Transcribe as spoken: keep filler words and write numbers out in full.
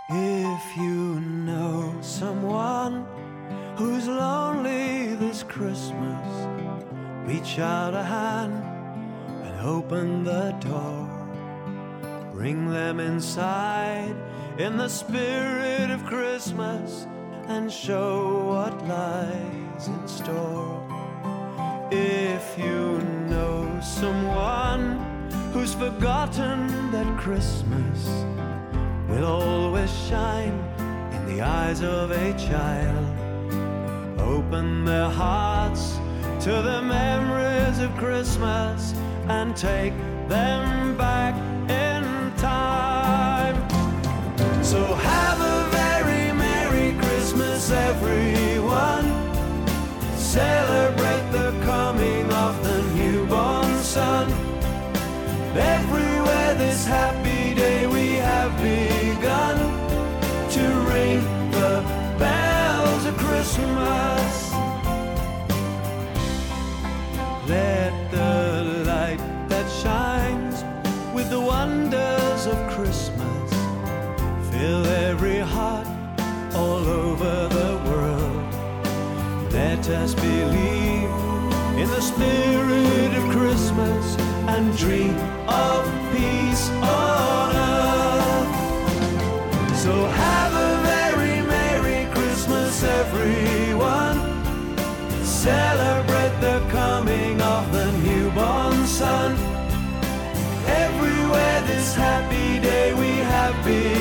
If you know someone who's lonely this Christmas, reach out a hand and open the door. Bring them inside in the spirit of Christmas and show what lies in store. If you know someone who's forgotten that Christmas will always shine in the eyes of a child, open their hearts to the memories of Christmas and take them back in time. So have a very Merry Christmas, everyone. Celebrate the coming of the newborn Son. Everywhere this happy day we have begun to ring the bells of Christmas. Let the light that shines with the wonders of Christmas fill every heart all over the world. Let us believe in the spirit of Christmas and dream of peace on earth. So have a very Merry Christmas, everyone. Celebrate the coming of the newborn Son. Everywhere this happy day we have been